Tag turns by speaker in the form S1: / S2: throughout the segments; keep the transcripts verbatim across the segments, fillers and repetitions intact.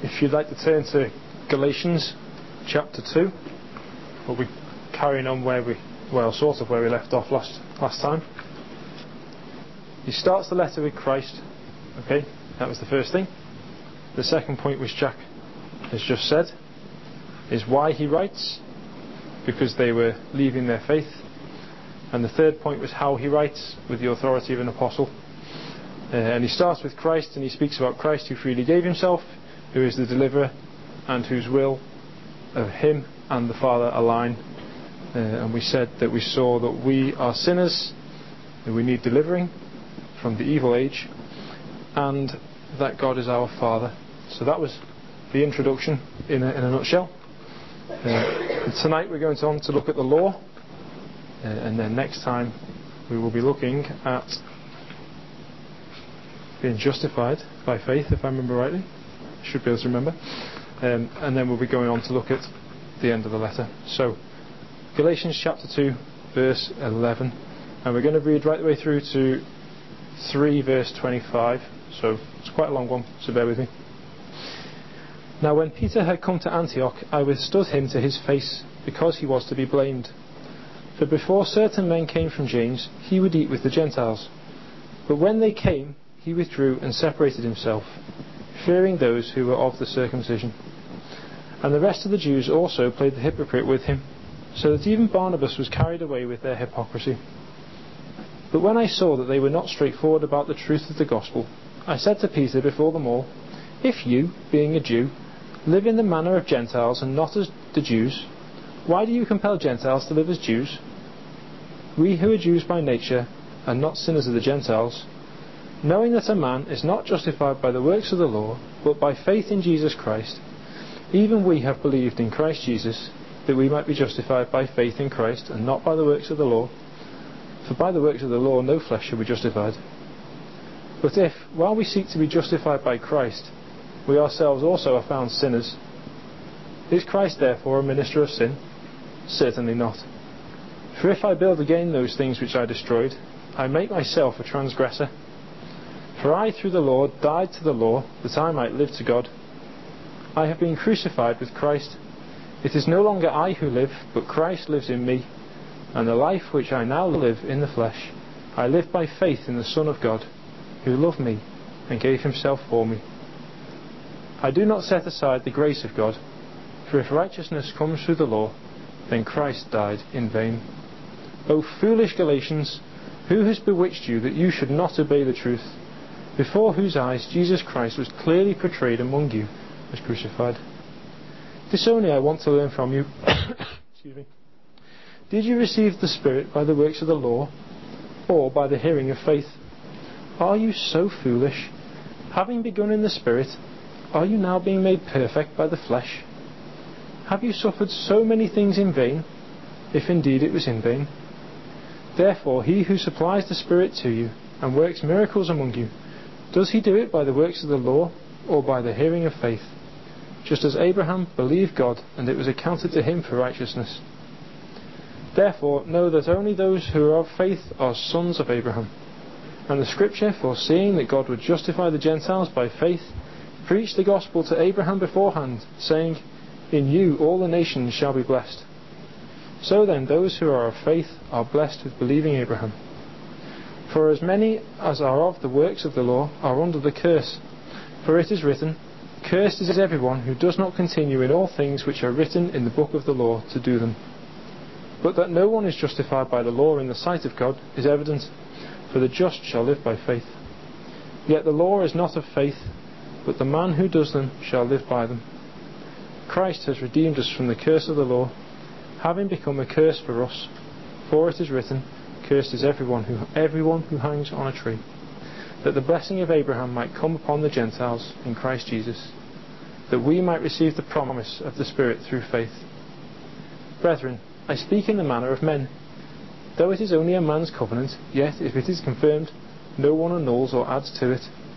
S1: If you'd like to turn to Galatians chapter two, we'll be carrying on where we, well, sort of where we left off last last time. He starts the letter with Christ. Okay, that was the first thing. The second point, which Jack has just said, is why he writes, because they were leaving their faith. And the third point was how he writes, with the authority of an apostle. Uh, and he starts with Christ, and he speaks about Christ who freely gave himself, who is the deliverer, and whose will of him and the Father align. Uh, and we said that we saw that we are sinners, that we need delivering from the evil age, and that God is our Father. So that was the introduction in a, in a nutshell. Uh, tonight we're going on to look at the law, uh, and then next time we will be looking at being justified by faith, if I remember rightly. Should be able to remember. Um, and then we'll be going on to look at the end of the letter. So, Galatians chapter two, verse eleven. And we're going to read right the way through to three, verse twenty-five. So, it's quite a long one, so bear with me. Now when Peter had come to Antioch, I withstood him to his face, because he was to be blamed. For before certain men came from James, he would eat with the Gentiles. But when they came, he withdrew and separated himself, fearing those who were of the circumcision. And the rest of the Jews also played the hypocrite with him, so that even Barnabas was carried away with their hypocrisy. But when I saw that they were not straightforward about the truth of the gospel, I said to Peter before them all, If you, being a Jew, live in the manner of Gentiles and not as the Jews, why do you compel Gentiles to live as Jews? We who are Jews by nature are not sinners of the Gentiles, knowing that a man is not justified by the works of the law, but by faith in Jesus Christ. Even we have believed in Christ Jesus, that we might be justified by faith in Christ, and not by the works of the law. For by the works of the law no flesh shall be justified. But if, while we seek to be justified by Christ, we ourselves also are found sinners, is Christ therefore a minister of sin? Certainly not. For if I build again those things which I destroyed, I make myself a transgressor. For I through the law died to the law, that I might live to God. I have been crucified with Christ. It is no longer I who live, but Christ lives in me. And the life which I now live in the flesh, I live by faith in the Son of God, who loved me and gave himself for me. I do not set aside the grace of God, for if righteousness comes through the law, then Christ died in vain. O foolish Galatians, who has bewitched you that you should not obey the truth, before whose eyes Jesus Christ was clearly portrayed among you as crucified? This only I want to learn from you. Excuse me. Did you receive the Spirit by the works of the law, or by the hearing of faith? Are you so foolish? Having begun in the Spirit, are you now being made perfect by the flesh? Have you suffered so many things in vain, if indeed it was in vain? Therefore he who supplies the Spirit to you, and works miracles among you, does he do it by the works of the law, or by the hearing of faith? Just as Abraham believed God, and it was accounted to him for righteousness. Therefore know that only those who are of faith are sons of Abraham. And the Scripture, foreseeing that God would justify the Gentiles by faith, preached the gospel to Abraham beforehand, saying, In you all the nations shall be blessed. So then those who are of faith are blessed with believing Abraham. For as many as are of the works of the law are under the curse. For it is written, Cursed is everyone who does not continue in all things which are written in the book of the law to do them. But that no one is justified by the law in the sight of God is evident, for the just shall live by faith. Yet the law is not of faith, but the man who does them shall live by them. Christ has redeemed us from the curse of the law, having become a curse for us. For it is written, Cursed is everyone who, everyone who hangs on a tree, that the blessing of Abraham might come upon the Gentiles in Christ Jesus, that we might receive the promise of the Spirit through faith. Brethren, I speak in the manner of men. Though it is only a man's covenant, yet if it is confirmed, no one annuls or adds to it.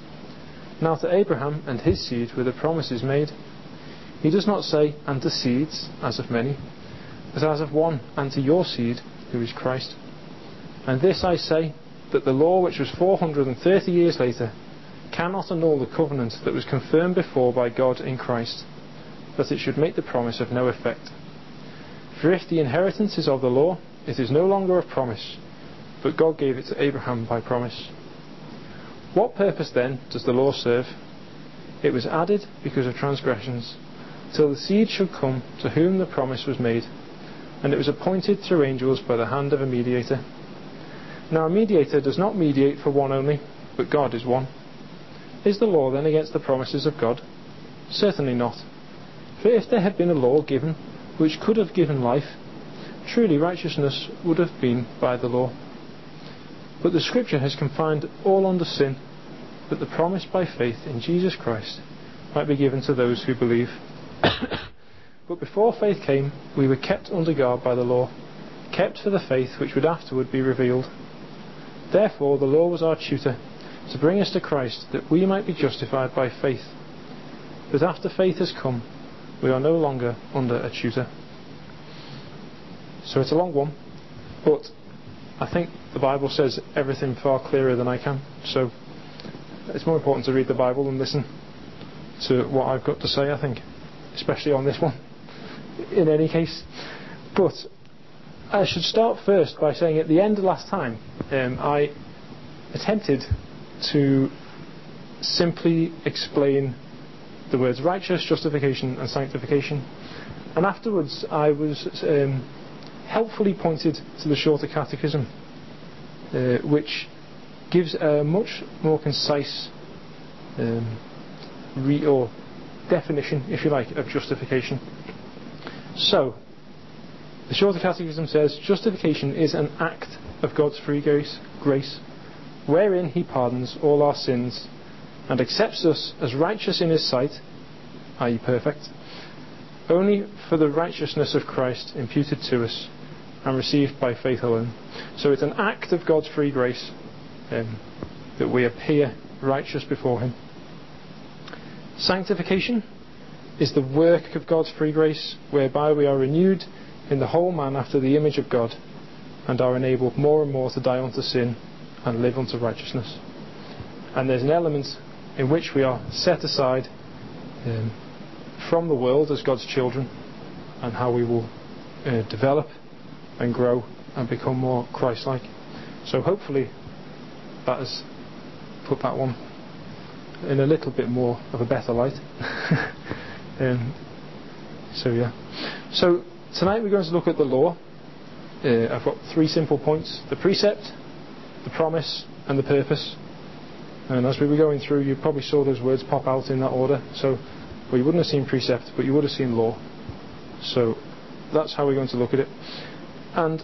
S1: Now to Abraham and his seed were the promises made. He does not say, and to seeds, as of many, but as of one, and to your seed, who is Christ. And this I say, that the law which was four hundred and thirty years later cannot annul the covenant that was confirmed before by God in Christ, that it should make the promise of no effect. For if the inheritance is of the law, it is no longer of promise, but God gave it to Abraham by promise. What purpose then does the law serve? It was added because of transgressions, till the seed should come to whom the promise was made, and it was appointed through angels by the hand of a mediator. Now a mediator does not mediate for one only, but God is one. Is the law then against the promises of God? Certainly not. For if there had been a law given which could have given life, truly righteousness would have been by the law. But the Scripture has confined all under sin, that the promise by faith in Jesus Christ might be given to those who believe. But before faith came, we were kept under guard by the law, kept for the faith which would afterward be revealed. Therefore the law was our tutor, to bring us to Christ, that we might be justified by faith. But after faith has come, we are no longer under a tutor. So it's a long one, but I think the Bible says everything far clearer than I can. So it's more important to read the Bible than listen to what I've got to say, I think, especially on this one, in any case. But I should start first by saying at the end of last time, um, I attempted to simply explain the words righteous, justification and sanctification, and afterwards I was um, helpfully pointed to the Shorter Catechism, uh, which gives a much more concise um, re- or definition, if you like, of justification. So the Shorter Catechism says justification is an act of God's free grace, grace wherein He pardons all our sins and accepts us as righteous in His sight, that is perfect, only for the righteousness of Christ imputed to us and received by faith alone. So it's an act of God's free grace um, that we appear righteous before Him. Sanctification is the work of God's free grace, whereby we are renewed in the whole man after the image of God, and are enabled more and more to die unto sin and live unto righteousness. And there's an element in which we are set aside um, from the world as God's children, and how we will uh, develop and grow and become more Christ-like. So hopefully that has put that one in a little bit more of a better light. um, so yeah. So tonight we're going to look at the law. Uh, I've got three simple points: the precept, the promise and the purpose. And as we were going through, you probably saw those words pop out in that order. So, well, you wouldn't have seen precept, but you would have seen law. So that's how we're going to look at it. And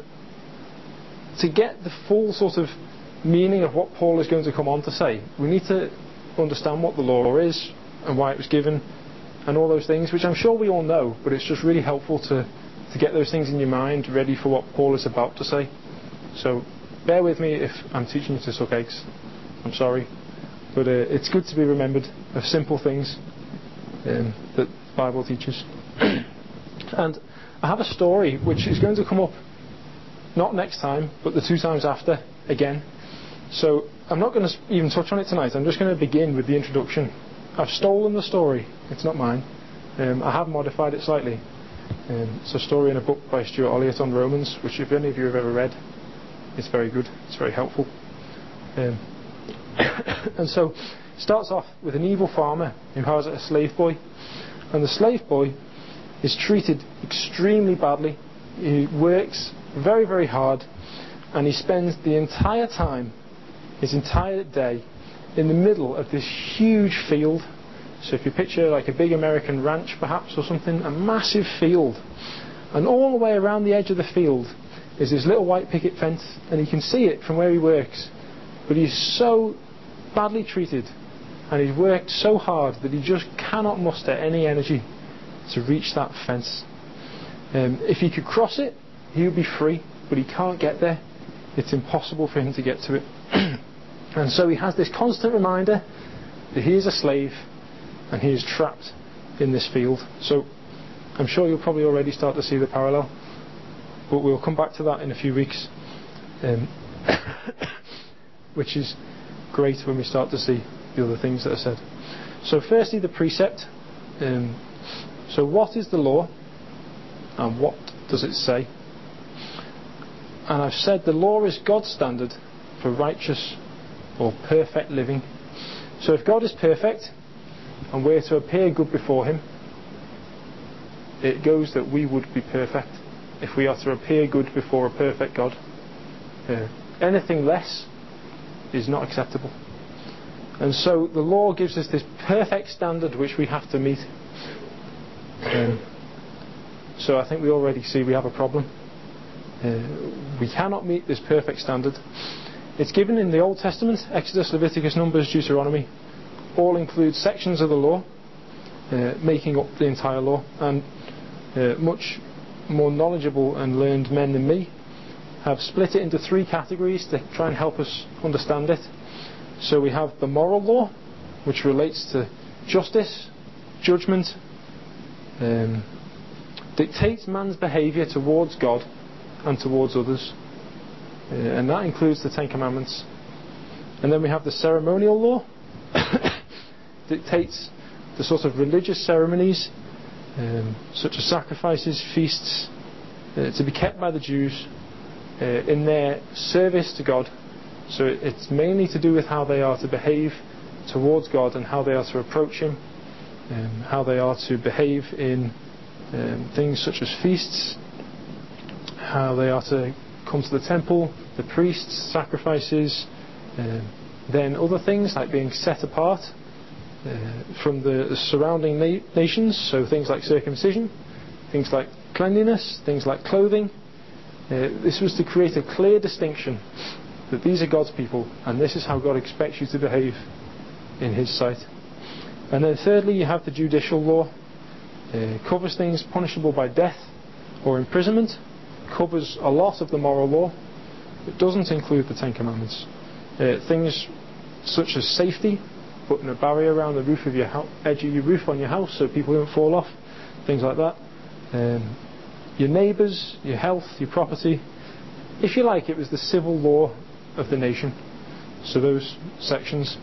S1: to get the full sort of meaning of what Paul is going to come on to say, we need to understand what the law is and why it was given and all those things, which I'm sure we all know, but it's just really helpful to, to get those things in your mind ready for what Paul is about to say. So bear with me if I'm teaching you to suck eggs. I'm sorry. But uh, it's good to be remembered of simple things um, that the Bible teaches. And I have a story which is going to come up not next time, but the two times after again. So I'm not going to even touch on it tonight. I'm just going to begin with the introduction. I've stolen the story. It's not mine. Um, I have modified it slightly. Um, it's a story in a book by Stuart Olliott on Romans, which if any of you have ever read, it's very good. It's very helpful. Um, and so it starts off with an evil farmer who has a slave boy, and the slave boy is treated extremely badly. He works very very hard, and he spends the entire time, his entire day, in the middle of this huge field. So if you picture like a big American ranch perhaps or something, a massive field, and all the way around the edge of the field is this little white picket fence, and you can see it from where he works. But he's so badly treated, and he's worked so hard that he just cannot muster any energy to reach that fence. Um, if he could cross it, he would be free, but he can't get there. It's impossible for him to get to it. And so he has this constant reminder that he is a slave and he is trapped in this field. So I'm sure you'll probably already start to see the parallel, but we'll come back to that in a few weeks. Um, which is great when we start to see the other things that are said. So firstly, the precept. Um, so what is the law, and what does it say? And I've said the law is God's standard for righteous or perfect living. So if God is perfect and we're to appear good before Him, it goes that we would be perfect if we are to appear good before a perfect God. Uh, anything less is not acceptable. And so the law gives us this perfect standard which we have to meet. Um, so I think we already see we have a problem. Uh, we cannot meet this perfect standard. It's given in the Old Testament. Exodus, Leviticus, Numbers, Deuteronomy all include sections of the law, uh, making up the entire law. And uh, much more knowledgeable and learned men than me have split it into three categories to try and help us understand it. So we have the moral law, which relates to justice, judgment, um, dictates man's behaviour towards God and towards others, uh, and that includes the Ten Commandments. And then we have the ceremonial law, dictates the sort of religious ceremonies, um, such as sacrifices, feasts, uh, to be kept by the Jews uh, in their service to God. So it's mainly to do with how they are to behave towards God and how they are to approach Him, um, how they are to behave in um, things such as feasts, how they are to come to the temple, the priests, sacrifices, um, then other things like being set apart uh, from the, the surrounding na- nations, so things like circumcision, things like cleanliness, things like clothing. Uh, this was to create a clear distinction that these are God's people and this is how God expects you to behave in His sight. And then thirdly, you have the judicial law. Uh, covers things punishable by death or imprisonment, covers a lot of the moral law. It doesn't include the Ten Commandments. Uh, things such as safety, putting a barrier around the roof of your ho- edge of your roof on your house so people don't fall off, things like that. Um, your neighbours, your health, your property. If you like, it was the civil law of the nation. So those sections.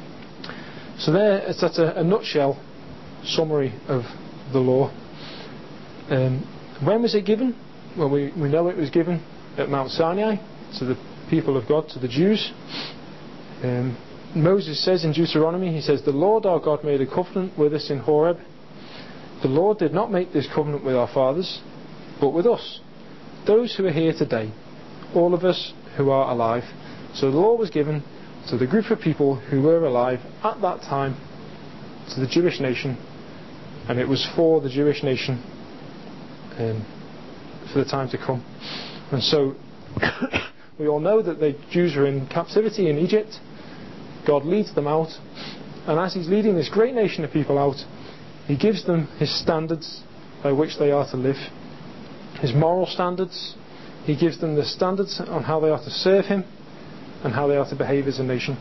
S1: So there, it's at a, a nutshell summary of the law. Um, when was it given? Well, we, we know it was given at Mount Sinai to the people of God, to the Jews. Um, Moses says in Deuteronomy, he says, "The Lord our God made a covenant with us in Horeb. The Lord did not make this covenant with our fathers, but with us, those who are here today, all of us who are alive." So the law was given to the group of people who were alive at that time, to the Jewish nation, and it was for the Jewish nation um, for the time to come. And so we all know that the Jews are in captivity in Egypt. God leads them out, and as He's leading this great nation of people out, He gives them His standards by which they are to live, His moral standards. He gives them the standards on how they are to serve Him and how they are to behave as a nation.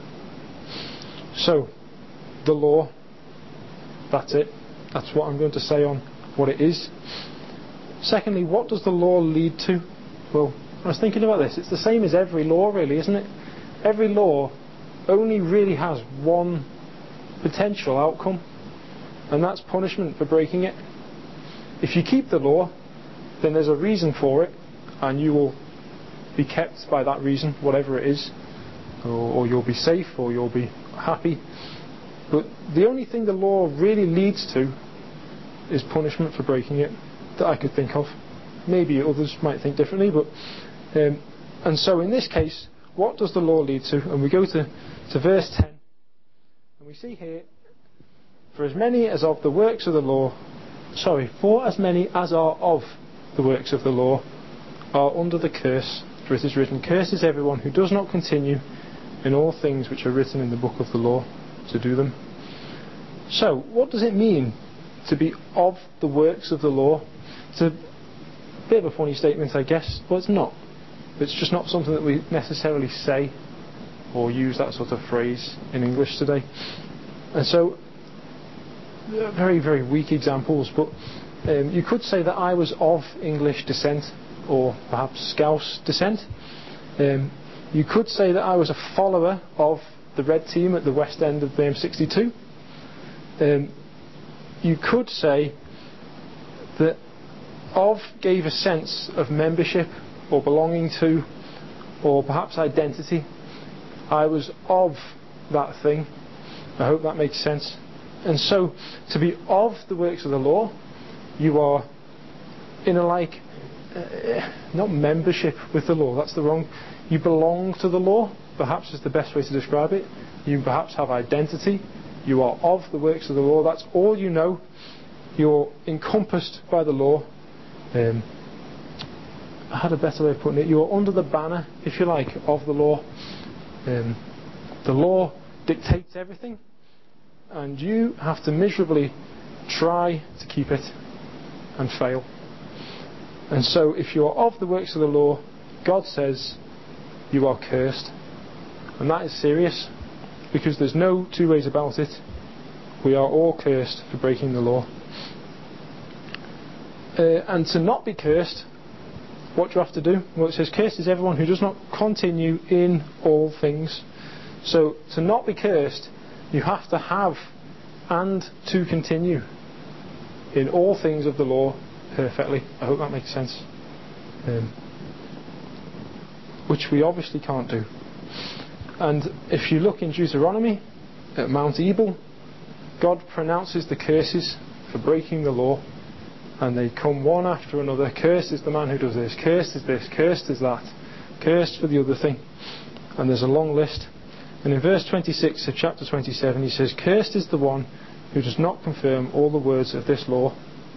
S1: So the law, that's it. That's what I'm going to say on what it is. Secondly, what does the law lead to? Well, I was thinking about this. It's the same as every law, really, isn't it? Every law only really has one potential outcome, and that's punishment for breaking it. If you keep the law, then there's a reason for it, and you will be kept by that reason, whatever it is, or, or you'll be safe, or you'll be happy. But the only thing the law really leads to is punishment for breaking it, that I could think of. Maybe others might think differently, but um, and so in this case, what does the law lead to? And we go to, to verse ten, and we see here, for as many as of the works of the law, sorry, for as many as are of the works of the law are under the curse, for it is written, "Cursed is everyone who does not continue in all things which are written in the book of the law, to do them." So, what does it mean to be of the works of the law? It's a bit of a funny statement, I guess. Well, it's not. It's just not something that we necessarily say or use that sort of phrase in English today. And so, very, very weak examples, but um, you could say that I was of English descent, or perhaps Scouse descent. Um, you could say that I was a follower of the red team at the west end of the M sixty-two. Um, you could say that of gave a sense of membership or belonging to, or perhaps identity. I was of that thing. I hope that makes sense. And so, to be of the works of the law, you are in a like, uh, not membership with the law, that's the wrong, you belong to the law, perhaps is the best way to describe it. You perhaps have identity. You are of the works of the law. That's all you know. You're encompassed by the law. Um, I had a better way of putting it. You are under the banner, if you like, of the law. Um, the law dictates everything, and you have to miserably try to keep it and fail. And so if you are of the works of the law, God says you are cursed. And that is serious, because there's no two ways about it. We are all cursed for breaking the law. Uh, and to not be cursed, what do you have to do? Well, it says, cursed is everyone who does not continue in all things. So to not be cursed, you have to have and to continue in all things of the law perfectly. I hope that makes sense. Um, which we obviously can't do. And if you look in Deuteronomy at Mount Ebal, God pronounces the curses for breaking the law, and they come one after another. Cursed is the man who does this, cursed is this, cursed is that, cursed for the other thing. And there's a long list. And in verse twenty-six of chapter twenty-seven he says, cursed is the one who does not confirm all the words of this law.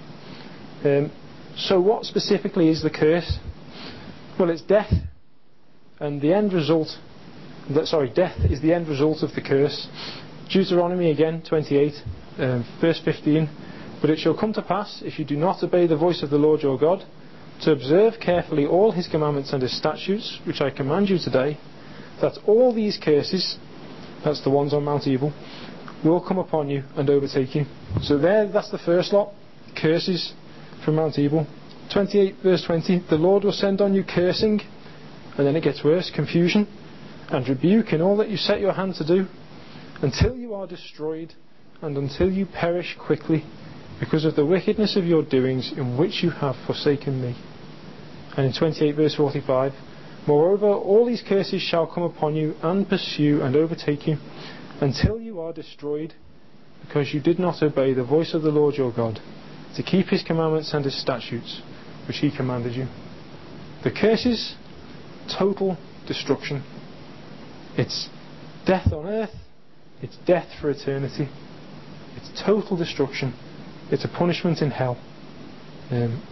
S1: Um, so what specifically is the curse? Well, it's death. And the end result, sorry, death is the end result of the curse. Deuteronomy again, twenty-eight, um, verse fifteen. But it shall come to pass, if you do not obey the voice of the Lord your God, to observe carefully all his commandments and his statutes, which I command you today, that all these curses, that's the ones on Mount Ebal, will come upon you and overtake you. So there, that's the first lot, curses from Mount Ebal. twenty-eight verse twenty, the Lord will send on you cursing, and then it gets worse, confusion and rebuke in all that you set your hand to do, until you are destroyed and until you perish quickly, because of the wickedness of your doings in which you have forsaken me. And in twenty-eight verse forty-five, moreover, all these curses shall come upon you and pursue and overtake you, until you are destroyed, because you did not obey the voice of the Lord your God, to keep his commandments and his statutes, which he commanded you. The curses, total destruction. It's death on earth, it's death for eternity, it's total destruction, it's a punishment in hell. Um,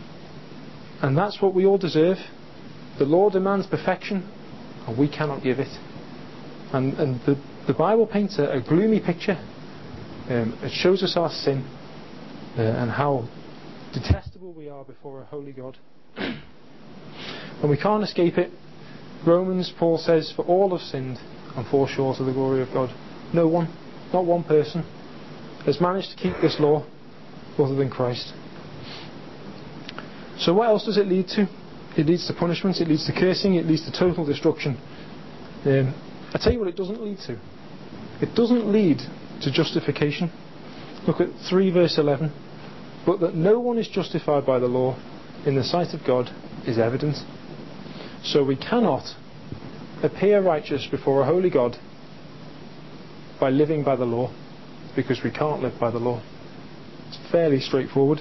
S1: and that's what we all deserve. The law demands perfection, and we cannot give it. And, and the, the Bible paints a, a gloomy picture. Um, it shows us our sin uh, and how detestable we are before a holy God. And we can't escape it. Romans, Paul says, for all have sinned and fall short of the glory of God. No one, not one person, has managed to keep this law other than Christ. So what else does it lead to? It leads to punishment, it leads to cursing, it leads to total destruction. Um, I tell you what it doesn't lead to. It doesn't lead to justification. Look at three verse eleven. But that no one is justified by the law in the sight of God is evident. So we cannot appear righteous before a holy God by living by the law, because we can't live by the law. It's fairly straightforward.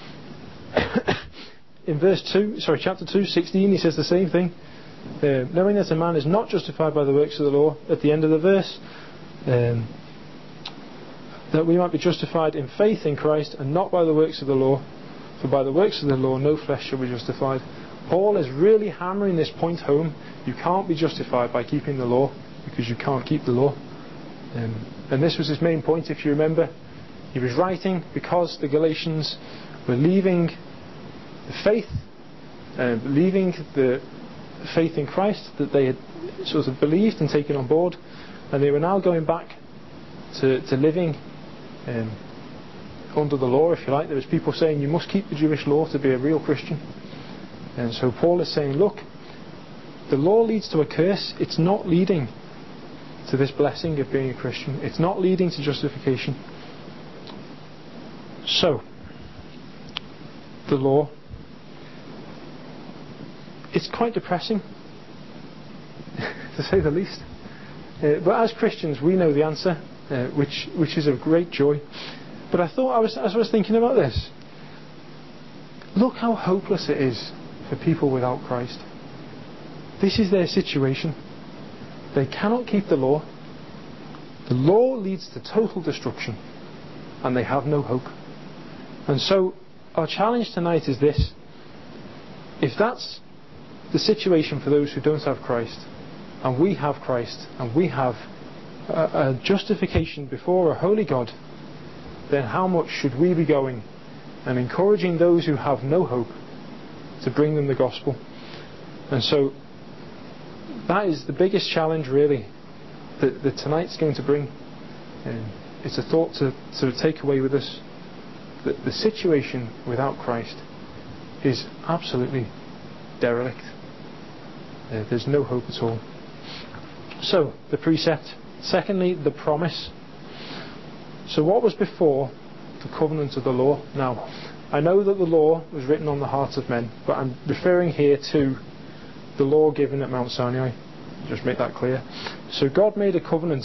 S1: In verse two, sorry, chapter two, sixteen, he says the same thing. Uh, knowing that a man is not justified by the works of the law, at the end of the verse, um, that we might be justified in faith in Christ and not by the works of the law, for by the works of the law no flesh shall be justified. Paul is really hammering this point home. You can't be justified by keeping the law, because you can't keep the law. Um, and this was his main point, if you remember. He was writing because the Galatians were leaving the faith, uh, leaving the faith in Christ that they had sort of believed and taken on board, and they were now going back to, to living um, under the law, if you like. There was people saying you must keep the Jewish law to be a real Christian. And so Paul is saying, look, the law leads to a curse. It's not leading to this blessing of being a Christian. It's not leading to justification. So, the law, it's quite depressing, to say the least. Uh, but as Christians, we know the answer, uh, which which is of great joy. But I thought, I was, as I was thinking about this, look how hopeless it is for people without Christ. This is their situation. They cannot keep the law. The law leads to total destruction, and they have no hope. And so, our challenge tonight is this. If that's the situation for those who don't have Christ, and we have Christ, and we have a, a justification before a holy God, then how much should we be going and encouraging those who have no hope to bring them the gospel? And so that is the biggest challenge really that, that tonight's going to bring. Um, it's a thought to, to take away with us, that the situation without Christ is absolutely derelict. Uh, there's no hope at all. So, the precept. Secondly, the promise. So what was before the covenant of the law? Now, I know that the law was written on the hearts of men, but I'm referring here to the law given at Mount Sinai. Just make that clear. So God made a covenant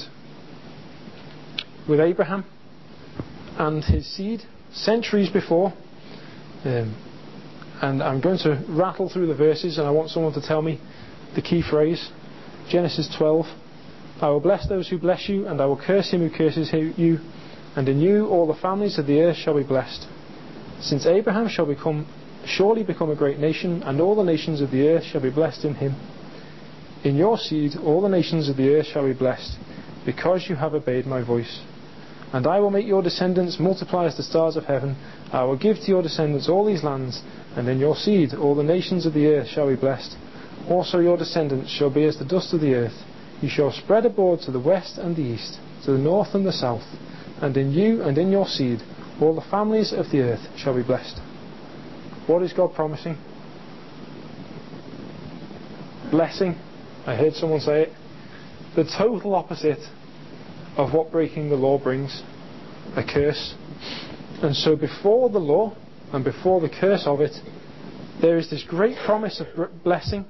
S1: with Abraham and his seed centuries before. Um, and I'm going to rattle through the verses, and I want someone to tell me the key phrase. Genesis twelve. I will bless those who bless you, and I will curse him who curses you. And in you all the families of the earth shall be blessed. Since Abraham shall become surely become a great nation, and all the nations of the earth shall be blessed in him. In your seed all the nations of the earth shall be blessed, because you have obeyed my voice. And I will make your descendants multiply as the stars of heaven. I will give to your descendants all these lands, and in your seed all the nations of the earth shall be blessed. Also your descendants shall be as the dust of the earth. You shall spread abroad to the west and the east, to the north and the south. And in you and in your seed all the families of the earth shall be blessed. What is God promising? Blessing. I heard someone say it. The total opposite of what breaking the law brings. A curse. And so before the law and before the curse of it, there is this great promise of blessing.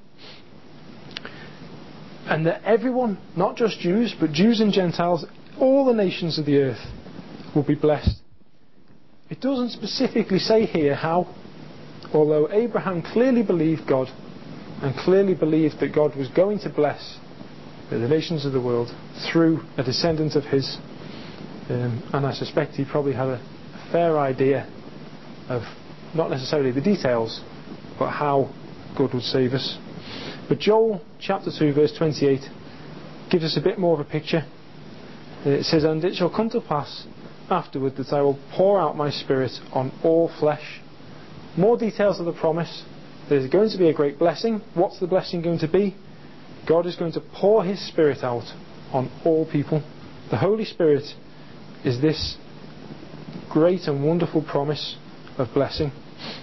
S1: And that everyone, not just Jews, but Jews and Gentiles, all the nations of the earth will be blessed. It doesn't specifically say here how, although Abraham clearly believed God and clearly believed that God was going to bless the nations of the world through a descendant of his. Um, and I suspect he probably had a fair idea of not necessarily the details, but how God would save us. But Joel chapter two verse twenty-eight gives us a bit more of a picture. It says, and it shall come to pass afterward that I will pour out my spirit on all flesh. More details of the promise. There's going to be a great blessing. What's the blessing going to be? God is going to pour his spirit out on all people. The Holy Spirit is this great and wonderful promise of blessing.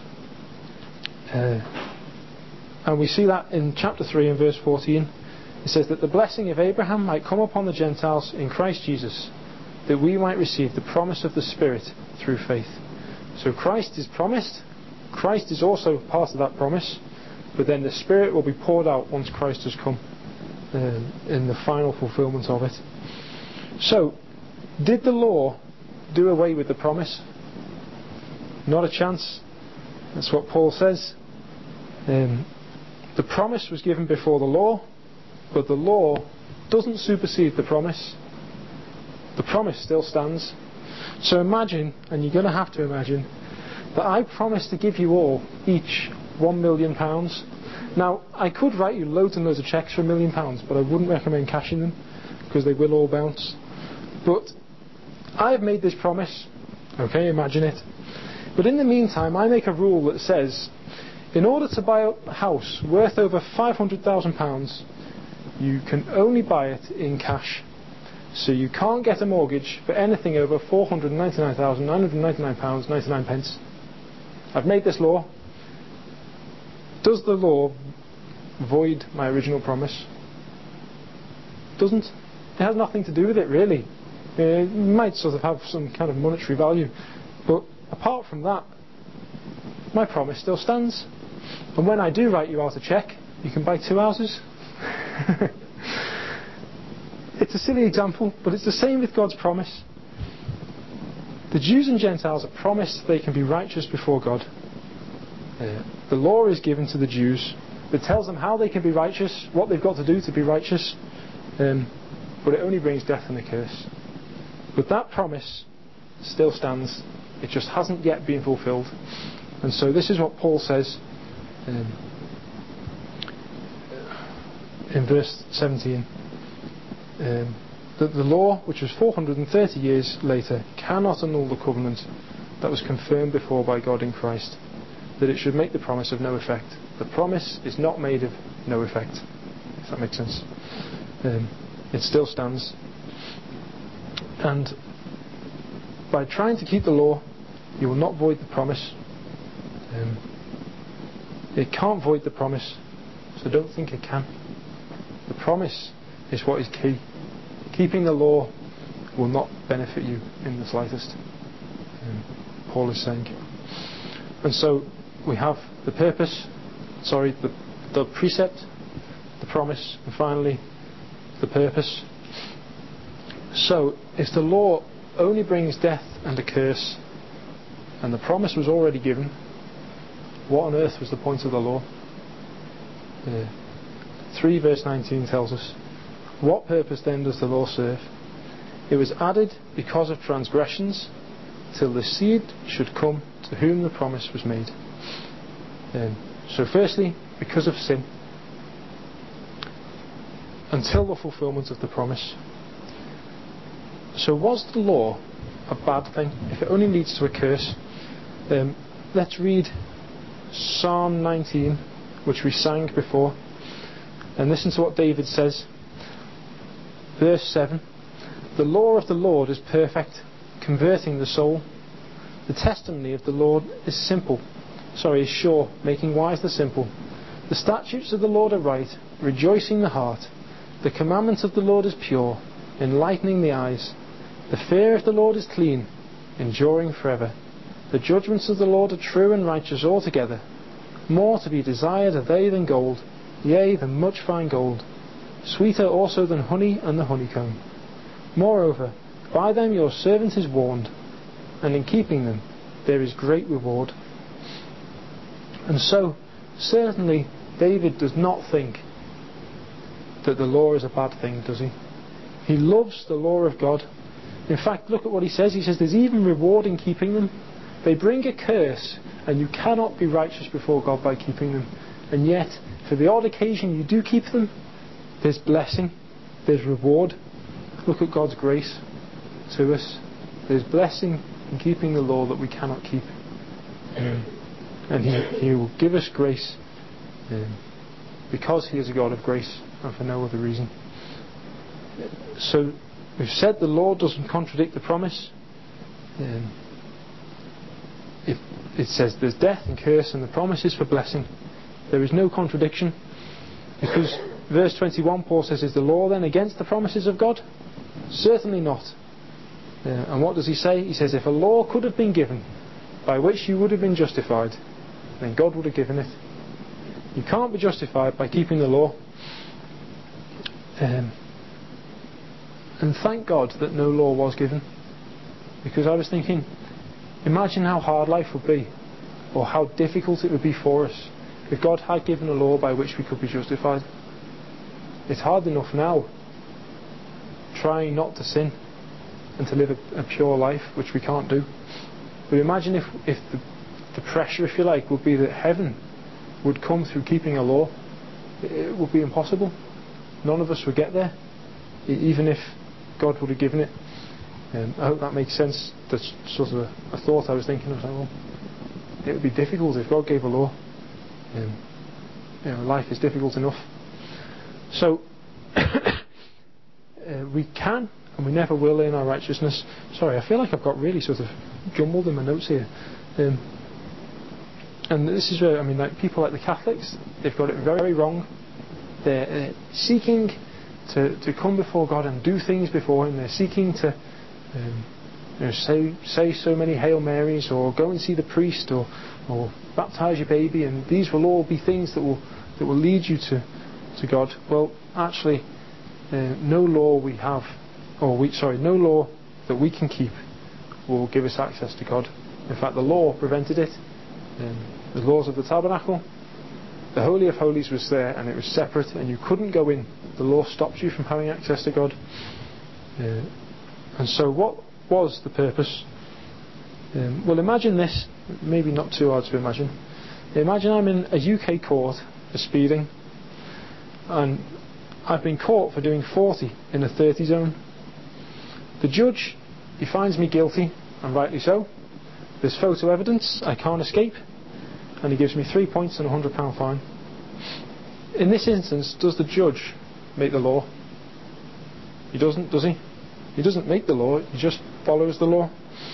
S1: Uh, and we see that in chapter three and verse fourteen. It says that the blessing of Abraham might come upon the Gentiles in Christ Jesus, that we might receive the promise of the Spirit through faith. So Christ is promised. Christ is also part of that promise. But then the Spirit will be poured out once Christ has come, uh, in the final fulfillment of it. So, did the law do away with the promise? Not a chance. That's what Paul says. Um, the promise was given before the law, but the law doesn't supersede the promise. The promise still stands. So imagine, and you're going to have to imagine, that I promise to give you all each one million pounds. Now, I could write you loads and loads of cheques for a million pounds, but I wouldn't recommend cashing them, because they will all bounce. But I have made this promise. Okay, imagine it. But in the meantime, I make a rule that says, in order to buy a house worth over five hundred thousand pounds, you can only buy it in cash. So you can't get a mortgage for anything over four hundred ninety-nine thousand nine hundred ninety-nine pounds ninety-nine pence. I've made this law. Does the law void my original promise? Doesn't. It has nothing to do with it, really. Uh, it might sort of have some kind of monetary value, but apart from that, my promise still stands. And when I do write you out a cheque, you can buy two houses. It's a silly example, but it's the same with God's promise. The Jews and Gentiles are promised they can be righteous before God. Uh, the law is given to the Jews that tells them how they can be righteous, what they've got to do to be righteous, um, but it only brings death and a curse. But that promise still stands. It just hasn't yet been fulfilled. And so this is what Paul says um, in verse seventeen. Um, that the law, which was four hundred thirty years later, cannot annul the covenant that was confirmed before by God in Christ, that it should make the promise of no effect. The promise is not made of no effect, if that makes sense. Um, it still stands. And by trying to keep the law, you will not void the promise. Um, it can't void the promise, so don't think it can. The promise is what is key. Keeping the law will not benefit you in the slightest, um, Paul is saying. And so we have the purpose, sorry, the, the precept, the promise, and finally the purpose. So if the law only brings death and a curse, and the promise was already given, what on earth was the point of the law? Uh, three verse nineteen tells us, what purpose then does the law serve? It was added because of transgressions, till the seed should come to whom the promise was made. Um, so firstly, because of sin, until the fulfillment of the promise. So was the law a bad thing? If it only leads to a curse, um, let's read Psalm nineteen, which we sang before, and listen to what David says. Verse seven, the law of the Lord is perfect, converting the soul. The testimony of the Lord is simple, sorry, is sure, making wise the simple. The statutes of the Lord are right, rejoicing the heart. The commandment of the Lord is pure, enlightening the eyes. The fear of the Lord is clean, enduring forever. The judgments of the Lord are true and righteous altogether. More to be desired are they than gold, yea, than much fine gold. Sweeter also than honey and the honeycomb. Moreover, by them your servant is warned, and in keeping them there is great reward. And so, certainly, David does not think that the law is a bad thing, does he? He loves the law of God. In fact, look at what he says. He says there's even reward in keeping them. They bring a curse, and you cannot be righteous before God by keeping them. And yet, for the odd occasion you do keep them, there's blessing, there's reward. Look at God's grace to us. There's blessing in keeping the law that we cannot keep. Um, and he, he will give us grace um, because He is a God of grace and for no other reason. So we've said the law doesn't contradict the promise. Um, it, it says there's death and curse, and the promise is for blessing. There is no contradiction, because verse twenty-one, Paul says, is the law then against the promises of God? Certainly not. Uh, and what does he say? He says, if a law could have been given by which you would have been justified, then God would have given it. You can't be justified by keeping the law. Um, and thank God that no law was given, because I was thinking, imagine how hard life would be, or how difficult it would be for us if God had given a law by which we could be justified. It's hard enough now trying not to sin and to live a, a pure life, which we can't do. But imagine if, if the, the pressure, if you like, would be that heaven would come through keeping a law. It, it would be impossible. None of us would get there, even if God would have given it. Um, I hope that makes sense. That's sort of a, a thought I was thinking of. Well, it would be difficult if God gave a law. Um, you know, life is difficult enough. So uh, we can and we never will earn our righteousness. Sorry, I feel like I've got really sort of jumbled in my notes here. Um, and this is where, I mean, like people like the Catholics, they've got it very wrong. They're uh, seeking to, to come before God and do things before Him. They're seeking to um, you know, say say so many Hail Marys, or go and see the priest, or or baptise your baby, and these will all be things that will that will lead you to to God. Well, actually, uh, no law we have, or we sorry, no law that we can keep will give us access to God. In fact, the law prevented it. Um, the laws of the tabernacle, the Holy of Holies was there, and it was separate, and you couldn't go in. The law stopped you from having access to God. Uh, and so, what was the purpose? Um, well, imagine this. Maybe not too hard to imagine. Imagine I'm in a U K court for speeding, and I've been caught for doing forty in a thirty zone. The judge, he finds me guilty, and rightly so. There's photo evidence, I can't escape, and he gives me three points and a one hundred pounds fine. In this instance, does the judge make the law? He doesn't, does he? He doesn't make the law, he just follows the law.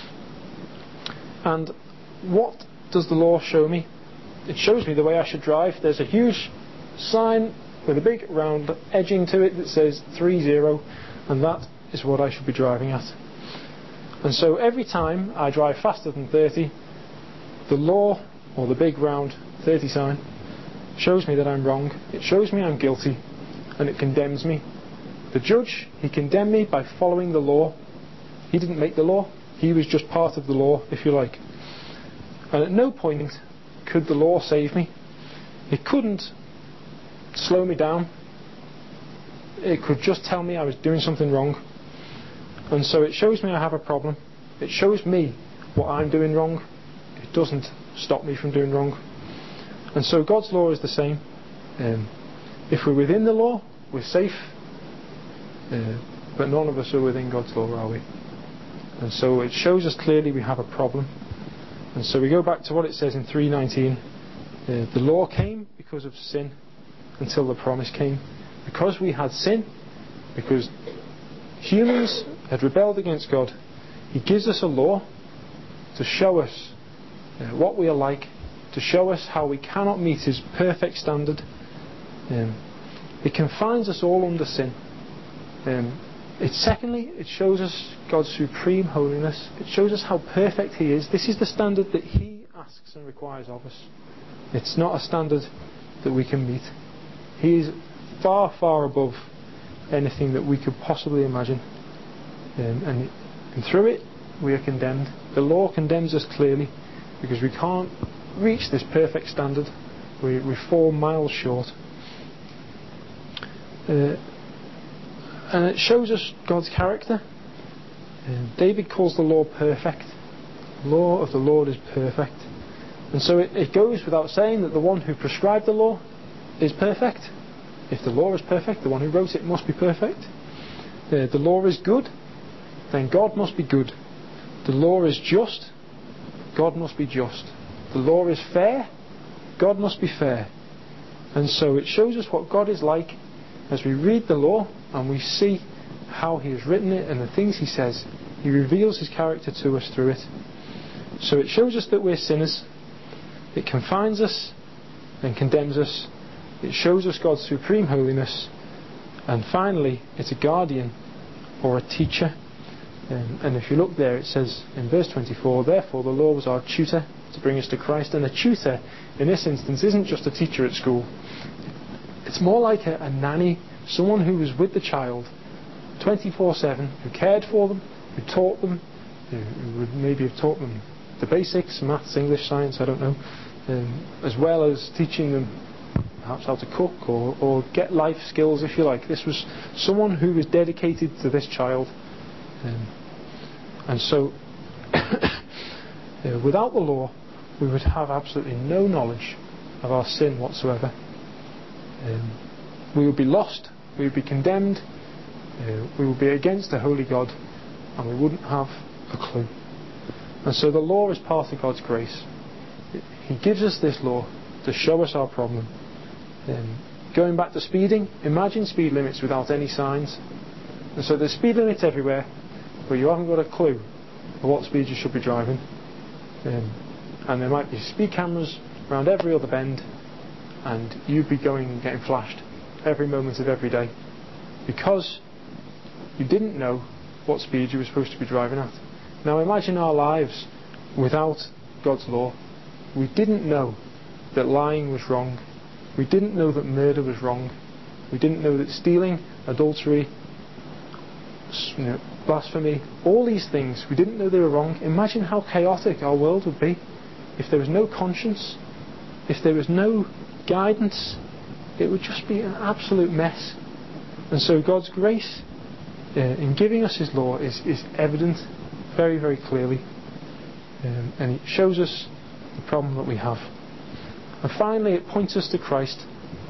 S1: And what does the law show me? It shows me the way I should drive. There's a huge sign with a big round edging to it that says three zero, and that is what I should be driving at. And so every time I drive faster than thirty, the law, or the big round thirty sign, shows me that I'm wrong. It shows me I'm guilty, and it condemns me. The judge, he condemned me by following the law. He didn't make the law. He was just part of the law, if you like. And at no point could the law save me. It couldn't slow me down. It could just tell me I was doing something wrong. And so it shows me I have a problem. It shows me what I'm doing wrong. It doesn't stop me from doing wrong. And so God's law is the same. Um, if we're within the law, we're safe. Uh, but none of us are within God's law, are we? And so it shows us clearly we have a problem. And so we go back to what it says in three nineteen. Uh, the law came because of sin until the promise came. Because we had sin, because humans had rebelled against God, He gives us a law to show us uh, what we are like, to show us how we cannot meet His perfect standard. Um, it confines us all under sin. Um, it, secondly, it shows us God's supreme holiness. It shows us how perfect He is. This is the standard that He asks and requires of us. It's not a standard that we can meet. He is far, far above anything that we could possibly imagine. Um, and, and through it, we are condemned. The law condemns us clearly because we can't reach this perfect standard. We, we fall miles short. Uh, and it shows us God's character. Uh, David calls the law perfect. The law of the Lord is perfect. And so it, it goes without saying that the one who prescribed the law is perfect. If the law is perfect, the one who wrote it must be perfect. Uh, the law is good, then God must be good. The law is just, God must be just. The law is fair, God must be fair. And so it shows us what God is like as we read the law and we see how He has written it and the things He says. He reveals His character to us through it. So it shows us that we're sinners. It confines us and condemns us. It shows us God's supreme holiness. And finally, it's a guardian or a teacher. Um, and if you look there, it says in verse twenty-four, therefore the law was our tutor to bring us to Christ. And a tutor, in this instance, isn't just a teacher at school. It's more like a, a nanny, someone who was with the child twenty-four seven, who cared for them, who taught them, who, who would maybe have taught them the basics, maths, English, science, I don't know, um, as well as teaching them perhaps how to cook or, or get life skills, if you like. This was someone who was dedicated to this child. Um, and so uh, without the law we would have absolutely no knowledge of our sin whatsoever. Um, we would be lost, we would be condemned, uh, we would be against a holy God, and we wouldn't have a clue. And so the law is part of God's grace. He gives us this law to show us our problem. Um, going back to speeding, imagine speed limits without any signs. And so there's speed limits everywhere, but you haven't got a clue of what speed you should be driving. Um, and there might be speed cameras around every other bend, and you'd be going and getting flashed every moment of every day. because you didn't know what speed you were supposed to be driving at. Now imagine our lives without God's law. We didn't know that lying was wrong. We didn't know that murder was wrong. We didn't know that stealing, adultery, you know, blasphemy, all these things, we didn't know they were wrong. Imagine how chaotic our world would be if there was no conscience, if there was no guidance. It would just be an absolute mess. And so God's grace uh, in giving us His law is, is evident very, very clearly. Um, and it shows us the problem that we have. And finally, it points us to Christ.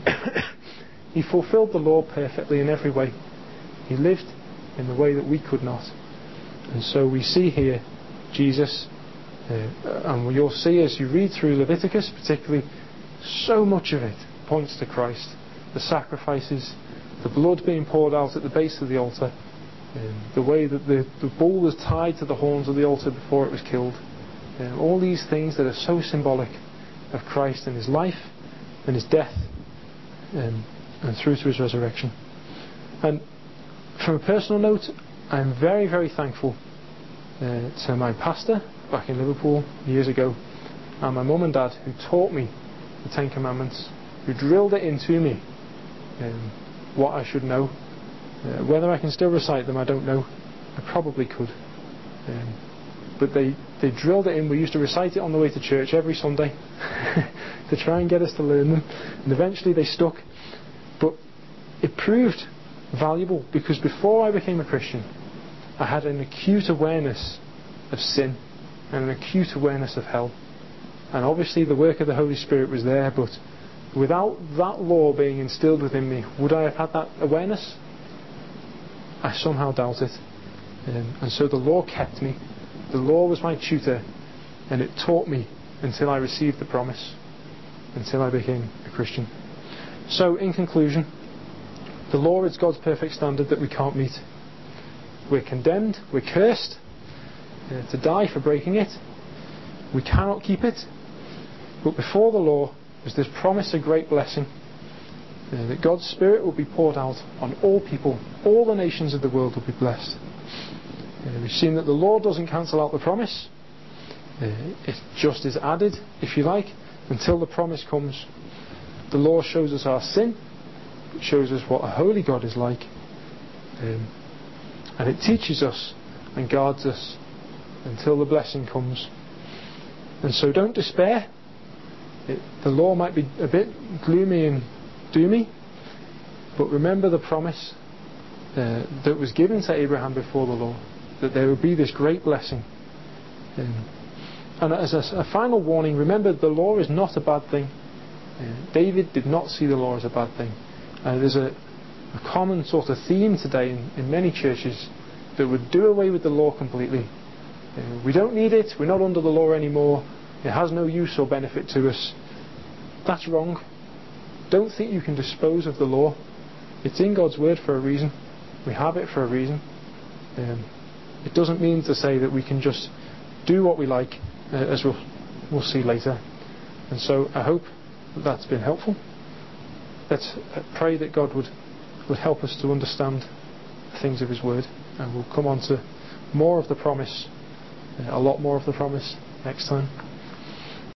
S1: He fulfilled the law perfectly in every way. He lived in the way that we could not. And so we see here Jesus, uh, and you'll see as you read through Leviticus particularly, so much of it points to Christ. The sacrifices, the blood being poured out at the base of the altar, um, the way that the, the bull was tied to the horns of the altar before it was killed. Um, all these things that are so symbolic of Christ and His life and His death, um, and through to His resurrection. And from a personal note, I'm very, very thankful uh, to my pastor back in Liverpool years ago, and my mum and dad who taught me the Ten Commandments, who drilled it into me, um, what I should know. Uh, whether I can still recite them, I don't know. I probably could. Um, but they, they drilled it in. We used to recite it on the way to church every Sunday to try and get us to learn them. And eventually they stuck. But it proved valuable because before I became a Christian, I had an acute awareness of sin and an acute awareness of hell. And obviously the work of the Holy Spirit was there, but without that law being instilled within me, would I have had that awareness? I somehow doubt it. Um, and so the law kept me. The law was my tutor, and it taught me until I received the promise, until I became a Christian. So in conclusion, the law is God's perfect standard that we can't meet. We're condemned, we're cursed uh, to die for breaking it. We cannot keep it. But before the law was this promise of great blessing, uh, that God's Spirit will be poured out on all people. All the nations of the world will be blessed. Uh, we've seen that the law doesn't cancel out the promise. Uh, it just is added, if you like, until the promise comes. The law shows us our sin. It shows us what a holy God is like. Um, and it teaches us and guards us until the blessing comes. And so don't despair. It, the law might be a bit gloomy and doomy, but remember the promise uh, that was given to Abraham before the law, that there would be this great blessing. Um, and as a, a final warning, remember the law is not a bad thing. Uh, David did not see the law as a bad thing. Uh, there's a, a common sort of theme today in, in many churches that would do away with the law completely. Uh, we don't need it, we're not under the law anymore, it has no use or benefit to us. That's wrong. Don't think you can dispose of the law. It's in God's word for a reason. We have it for a reason. Um, it doesn't mean to say that we can just do what we like, uh, as we'll, we'll see later. And so I hope that that's been helpful. Let's uh, pray that God would, would help us to understand the things of His word, and we'll come on to more of the promise, uh, a lot more of the promise next time.